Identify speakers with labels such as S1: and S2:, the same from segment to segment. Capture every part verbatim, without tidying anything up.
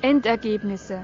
S1: Endergebnisse.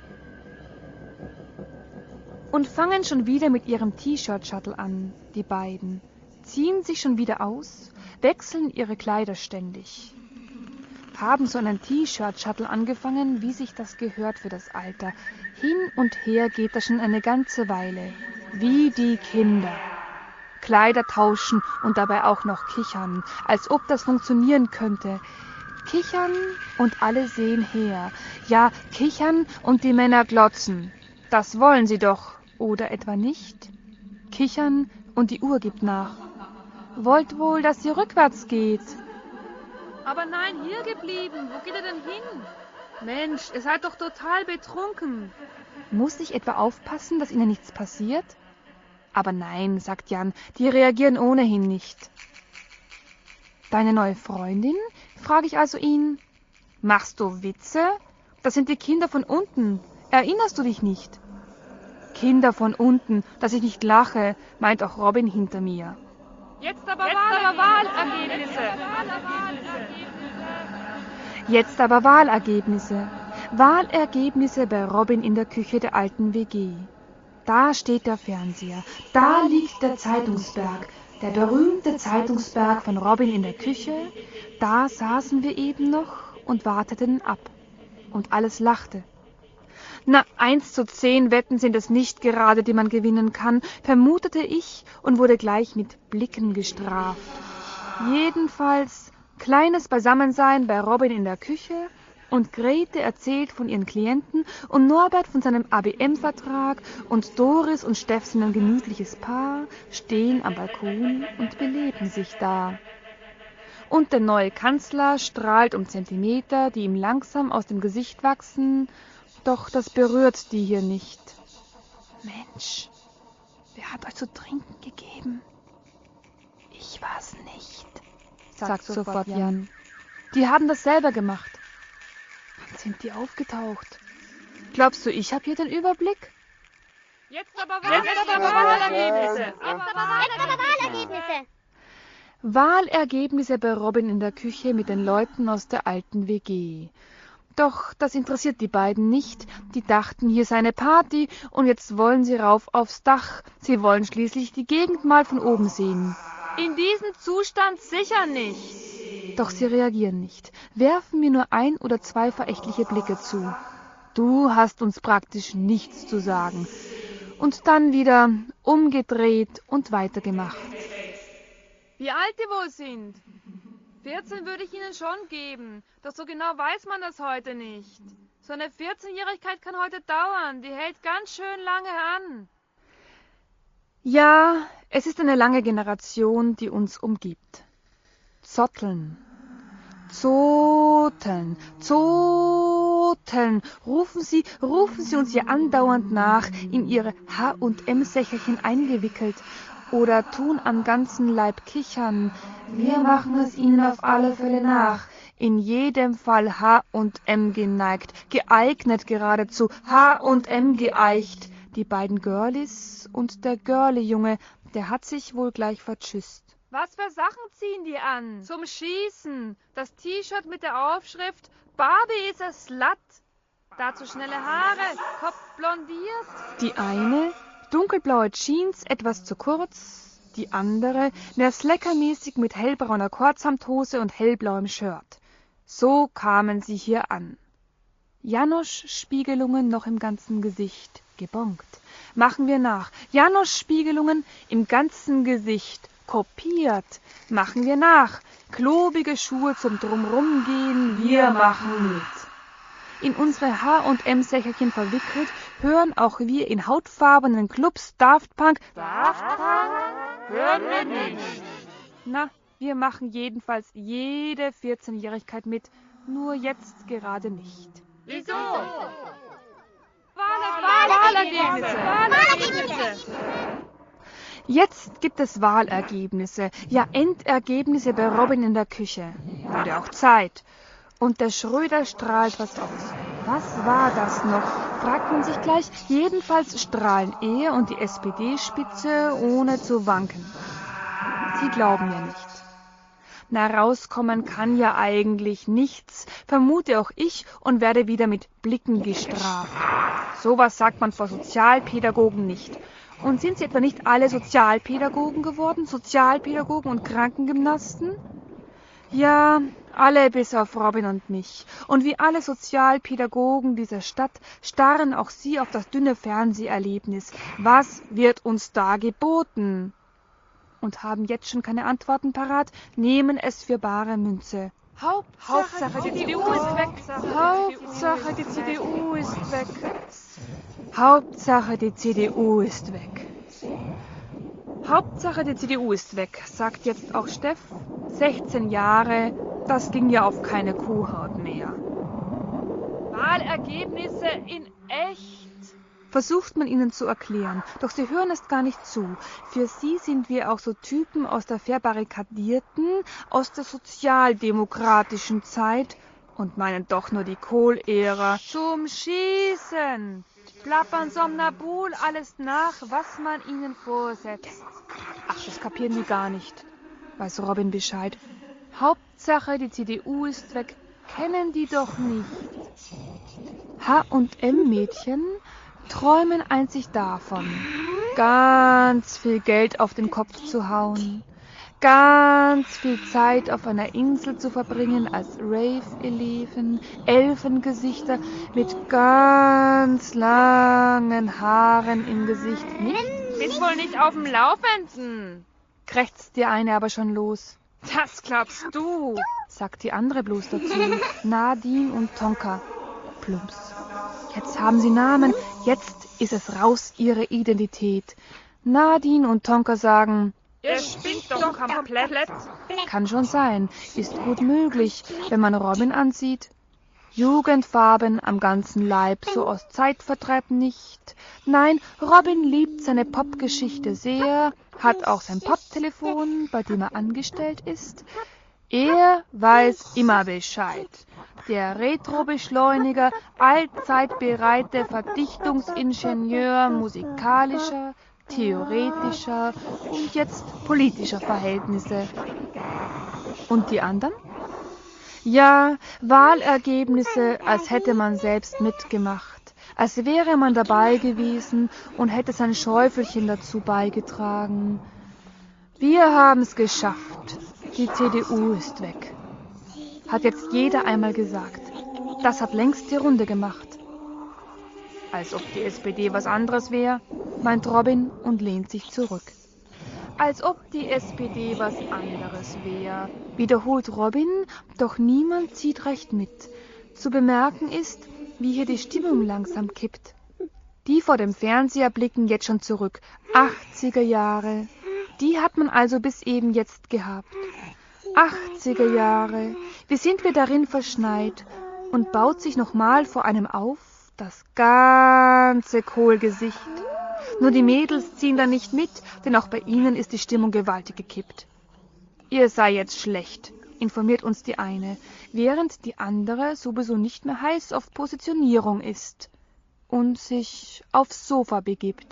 S1: Und fangen schon wieder mit ihrem T-Shirt-Shuttle an, die beiden. Ziehen sich schon wieder aus, wechseln ihre Kleider ständig. Haben so einen T-Shirt-Shuttle angefangen, wie sich das gehört für das Alter. Hin und her geht das schon eine ganze Weile. Wie die Kinder. Kleider tauschen und dabei auch noch kichern, als ob das funktionieren könnte. Kichern und alle sehen her. Ja, kichern und die Männer glotzen. Das wollen sie doch, oder etwa nicht? Kichern und die Uhr gibt nach. Wollt wohl, dass sie rückwärts geht?
S2: Aber nein, hier geblieben. Wo geht er denn hin? Mensch, ihr seid doch total betrunken.
S1: Muss ich etwa aufpassen, dass ihnen nichts passiert? Aber nein, sagt Jan, die reagieren ohnehin nicht. Deine neue Freundin? Frage ich also ihn. Machst du Witze? Das sind die Kinder von unten. Erinnerst du dich nicht? Kinder von unten, dass ich nicht lache, meint auch Robin hinter mir.
S2: Jetzt aber, Jetzt aber Wahlergebnisse.
S1: Jetzt aber Wahlergebnisse. Wahlergebnisse bei Robin in der Küche der alten W G. Da steht der Fernseher. Da liegt der Zeitungsberg. Der berühmte Zeitungsberg von Robin in der Küche. Da saßen wir eben noch und warteten ab. Und alles lachte. Na, eins zu zehn Wetten sind es nicht gerade, die man gewinnen kann, vermutete ich und wurde gleich mit Blicken gestraft. Jedenfalls kleines Beisammensein bei Robin in der Küche und Grete erzählt von ihren Klienten und Norbert von seinem A B M-Vertrag und Doris und Steffsen, ein gemütliches Paar, stehen am Balkon und beleben sich da. Und der neue Kanzler strahlt um Zentimeter, die ihm langsam aus dem Gesicht wachsen, doch das berührt die hier nicht. Mensch, wer hat euch zu trinken gegeben? Ich war's nicht, sagt sofort Jan. Die haben das selber gemacht. Wann sind die aufgetaucht? Glaubst du, ich habe hier den Überblick?
S2: Jetzt aber Wahlergebnisse.
S3: Jetzt aber Wahlergebnisse.
S1: Wahlergebnisse bei Robin in der Küche mit den Leuten aus der alten W G. Doch das interessiert die beiden nicht. Die dachten, hier sei eine Party und jetzt wollen sie rauf aufs Dach. Sie wollen schließlich die Gegend mal von oben sehen.
S2: In diesem Zustand sicher nicht.
S1: Doch sie reagieren nicht, werfen mir nur ein oder zwei verächtliche Blicke zu. Du hast uns praktisch nichts zu sagen. Und dann wieder umgedreht und weitergemacht.
S2: Wie alt die wohl sind? vierzehn würde ich ihnen schon geben, doch so genau weiß man das heute nicht. So eine vierzehnjährigkeit kann heute dauern, die hält ganz schön lange an.
S1: Ja, es ist eine lange Generation, die uns umgibt. Zotteln, zoteln, zoteln, rufen sie, rufen sie uns hier andauernd nach, in ihre H- und M-Sächerchen eingewickelt, oder tun am ganzen Leib kichern. Wir machen es ihnen auf alle Fälle nach. In jedem Fall H und M geneigt, geeignet geradezu, H und M geeicht. Die beiden Girlies und der Girlie-Junge, der hat sich wohl gleich vertschüsst.
S2: Was für Sachen ziehen die an? Zum Schießen. Das T-Shirt mit der Aufschrift Barbie is a slut. Dazu schnelle Haare, Kopf blondiert.
S1: Die eine dunkelblaue Jeans, etwas zu kurz, die andere mehr slackermäßig mit hellbrauner Kurzsamthose und hellblauem Shirt. So kamen sie hier an. Janosch-Spiegelungen noch im ganzen Gesicht, gebongt. Machen wir nach. Janosch-Spiegelungen im ganzen Gesicht, kopiert. Machen wir nach. Klobige Schuhe zum Drumrumgehen, wir machen mit. In unsere H und M-Sächerchen verwickelt, hören auch wir in hautfarbenen Clubs Daft Punk.
S2: Daft Punk? Hören wir nicht.
S1: Na, wir machen jedenfalls jede vierzehnjährigkeit mit, nur jetzt gerade nicht.
S2: Wieso? Wahlergebnisse. Wahlergebnisse.
S1: Jetzt gibt es Wahlergebnisse, ja Endergebnisse bei Robin in der Küche. Wurde auch Zeit. Und der Schröder strahlt was aus. Was war das noch? Fragt man sich gleich. Jedenfalls strahlen er und die S P D-Spitze ohne zu wanken. Sie glauben ja nicht. Na, rauskommen kann ja eigentlich nichts, vermute auch ich und werde wieder mit Blicken gestraft. Sowas sagt man vor Sozialpädagogen nicht. Und sind sie etwa nicht alle Sozialpädagogen geworden? Sozialpädagogen und Krankengymnasten? Ja, alle bis auf Robin und mich. Und wie alle Sozialpädagogen dieser Stadt starren auch sie auf das dünne Fernseherlebnis. Was wird uns da geboten? Und haben jetzt schon keine Antworten parat, nehmen es für bare Münze. Hauptsache, die C D U ist weg. Hauptsache, die C D U ist weg. Hauptsache, die C D U ist weg. Hauptsache, die C D U ist weg, sagt jetzt auch Steff. sechzehn Jahre, das ging ja auf keine Kuhhaut mehr.
S2: Wahlergebnisse in echt.
S1: Versucht man ihnen zu erklären, doch sie hören es gar nicht zu. Für sie sind wir auch so Typen aus der verbarrikadierten, aus der sozialdemokratischen Zeit und meinen doch nur die Kohl-Ära.
S2: Zum Schießen. Plappern somnambul alles nach, was man ihnen vorsetzt.
S1: Ach, das kapieren die gar nicht, weiß Robin Bescheid. Hauptsache, die C D U ist weg, kennen die doch nicht. H und M-Mädchen träumen einzig davon, ganz viel Geld auf den Kopf zu hauen, ganz viel Zeit auf einer Insel zu verbringen als Rave-Eleven, Elfengesichter mit ganz langen Haaren im Gesicht. Nicht?
S2: Bist wohl nicht auf dem Laufenden.
S1: Krächzt die eine aber schon los.
S2: Das glaubst du,
S1: sagt die andere bloß dazu. Nadine und Tonka. Plumps. Jetzt haben sie Namen, jetzt ist es raus, ihre Identität. Nadine und Tonka sagen,
S2: ihr spinnt doch komplett.
S1: Kann schon sein, ist gut möglich, wenn man Robin ansieht. Jugendfarben am ganzen Leib, so aus Zeitvertreib nicht. Nein, Robin liebt seine Popgeschichte sehr, hat auch sein Poptelefon, bei dem er angestellt ist. Er weiß immer Bescheid. Der Retrobeschleuniger, allzeit bereite Verdichtungsingenieur musikalischer, theoretischer und jetzt politischer Verhältnisse. Und die anderen? Ja, Wahlergebnisse, als hätte man selbst mitgemacht, als wäre man dabei gewesen und hätte sein Schäufelchen dazu beigetragen. Wir haben's geschafft. Die C D U ist weg. Hat jetzt jeder einmal gesagt. Das hat längst die Runde gemacht. Als ob die S P D was anderes wäre, meint Robin und lehnt sich zurück. Als ob die S P D was anderes wäre, wiederholt Robin, doch niemand zieht recht mit. Zu bemerken ist, wie hier die Stimmung langsam kippt. Die vor dem Fernseher blicken jetzt schon zurück. achtziger Jahre. Die hat man also bis eben jetzt gehabt. achtziger Jahre. Wie sind wir darin verschneit? Und baut sich nochmal vor einem auf das ganze Kohlgesicht. Nur die Mädels ziehen da nicht mit, denn auch bei ihnen ist die Stimmung gewaltig gekippt. Ihr sei jetzt schlecht, informiert uns die eine, während die andere sowieso nicht mehr heiß auf Positionierung ist und sich aufs Sofa begibt.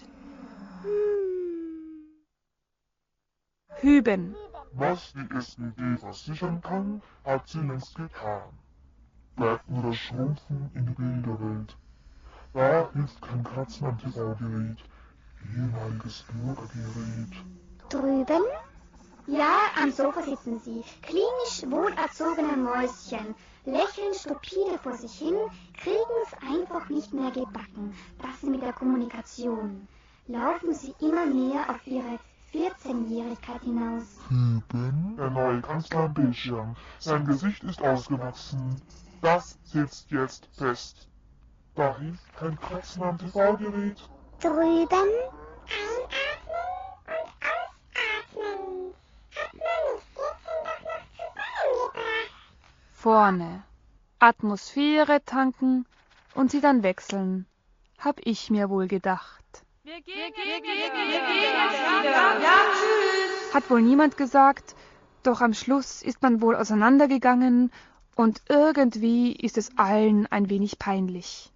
S1: Hüben.
S4: Was die S P D versichern kann, hat sie längst getan. Bleibt nur das Schrumpfen in die Bilderwelt. Da hilft kein Kratzen am T V-Gerät, ehemaliges Bürgergerät.
S3: Drüben? Ja, am Sofa sitzen sie, klinisch wohlerzogene Mäuschen, lächeln stupide vor sich hin, kriegen es einfach nicht mehr gebacken, das mit der Kommunikation. Laufen sie immer näher auf ihre vierzehnjährigkeit hinaus.
S4: Hüben? Der neue Kanzler am Bildschirm. Sein Gesicht ist ausgewachsen. Das sitzt jetzt fest. Da hilft kein Kratzen am T V-Gerät.
S3: Drüben? Einatmen und ausatmen. Hat man nicht gestern doch noch zu Bayern gebracht?
S1: Vorne. Atmosphäre tanken und sie dann wechseln. Hab ich mir wohl gedacht.
S2: Wir gehen, wir gehen, wir gehen, wir gehen wieder. Ja, tschüss.
S1: Hat wohl niemand gesagt, doch am Schluss ist man wohl auseinandergegangen und irgendwie ist es allen ein wenig peinlich.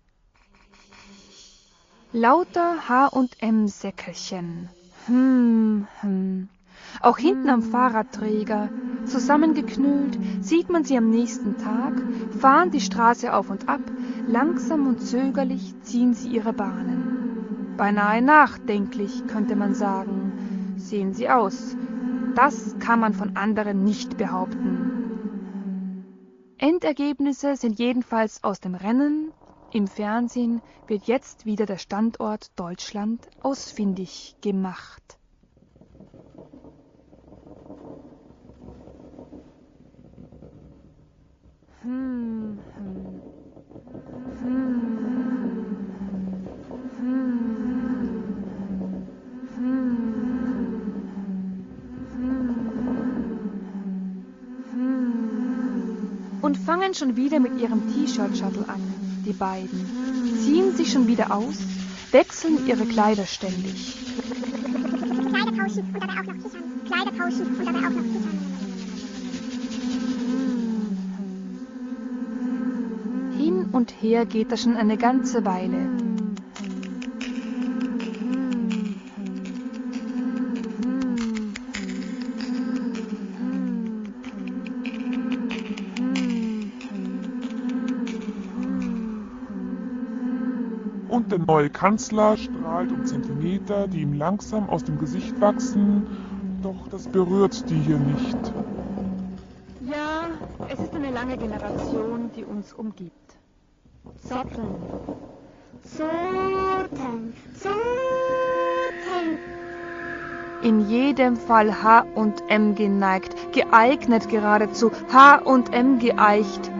S1: Lauter H und M-Säckelchen. Hm, hm. Auch hinten am Fahrradträger Zusammengeknüllt sieht man sie am nächsten Tag, fahren die Straße auf und ab, langsam und zögerlich ziehen sie ihre Bahnen. Beinahe nachdenklich, könnte man sagen, sehen sie aus. Das kann man von anderen nicht behaupten. Endergebnisse sind jedenfalls aus dem Rennen. Im Fernsehen wird jetzt wieder der Standort Deutschland ausfindig gemacht. Hm, hm, hm, und fangen schon wieder mit ihrem T-Shirt-Shuttle an, die beiden. Ziehen sich schon wieder aus, wechseln ihre Kleider ständig.
S3: Kleider tauschen und dabei auch noch kichern. Kleider tauschen und dabei auch noch kichern.
S1: Hin und her geht das schon eine ganze Weile.
S4: Und der neue Kanzler strahlt um Zentimeter, die ihm langsam aus dem Gesicht wachsen, doch das berührt die hier nicht.
S1: Ja, es ist eine lange Generation, die uns umgibt.
S3: Zotteln. Zoten. Zoten.
S1: In jedem Fall H und M geneigt, geeignet geradezu, H und M geeicht.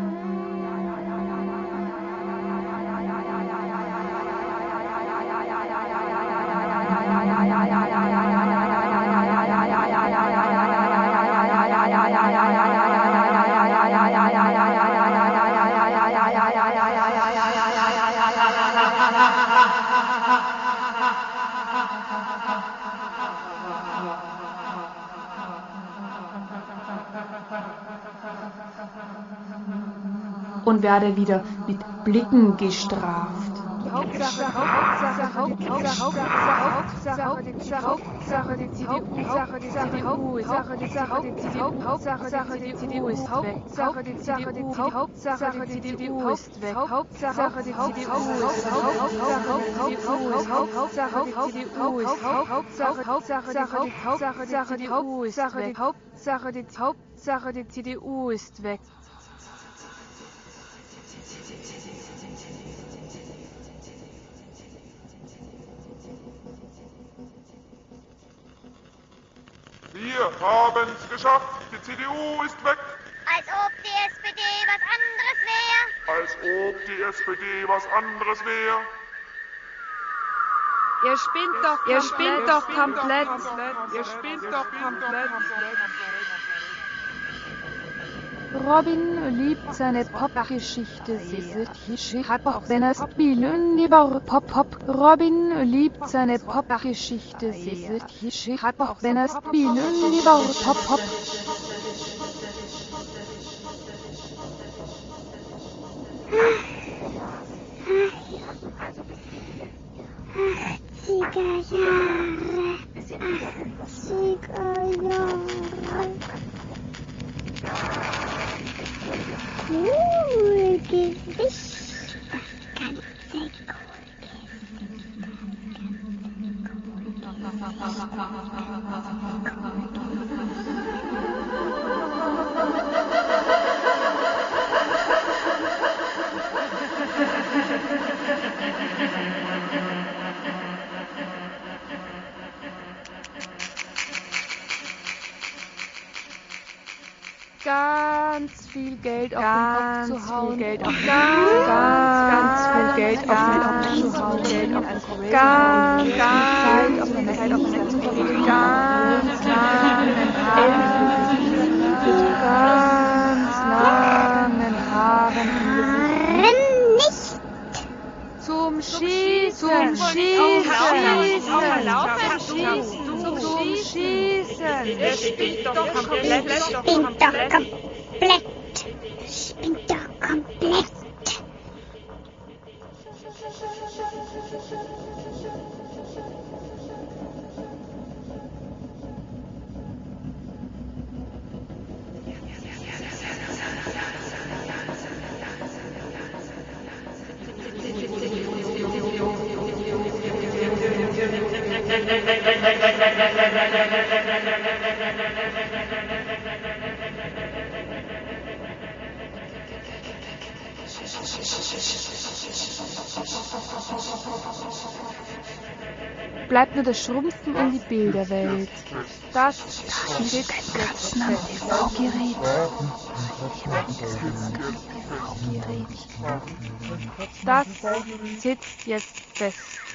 S1: Und werde wieder mit Blicken gestraft.
S2: Hauptsache, Hauptsache, Hauptsache, Hauptsache, Hauptsache, Hauptsache, die C D U, Hauptsache, die C D U, Hauptsache, die C D U, Hauptsache, die C D U ist weg, Hauptsache, die C D U, Hauptsache, die C D U ist weg, Hauptsache, die C D U ist weg, Hauptsache, die C D U ist weg, Hauptsache, Hauptsache, Hauptsache, die U ist weg, Hauptsache, die Hauptsache, die C D U ist weg.
S4: Wir haben es geschafft, die C D U ist weg.
S3: Als ob die S P D was anderes wäre.
S4: Als ob die S P D was anderes wäre.
S2: Ihr spinnt doch, ihr spinnt doch komplett.
S4: Ihr spinnt doch komplett.
S1: Robin liebt seine Pop-Geschichte sehr. Hat auch wenn er spielen lieber Pop-Pop. Robin liebt seine Pop-Geschichte sehr. Hat auch wenn er spielen lieber Pop-Pop.
S3: achtziger Jahre. achtziger Jahre. Coolgewicht. Das ganze
S1: Ganz viel Geld auf den Kopf zu hauen. Geld auf ganz, ganz viel Geld auf den Kopf zu hauen. Geld auf ganz, ganz Zeit auf eine Zeit auf eine zu verlieren. Ganz langen Haaren. Mit ganz langen Haaren im Gesicht. Zum Schießen, zum Schießen, Schießen, zum Schießen.
S2: Ihr spinnt doch komplett.
S3: Spinnt doch komplett. Spinnt doch komplett.
S1: Bleibt nur das Schrumpfen in die Bilderwelt. Das
S3: Hilft kein Kratzen am T V-Gerät.
S1: Das sitzt jetzt fest.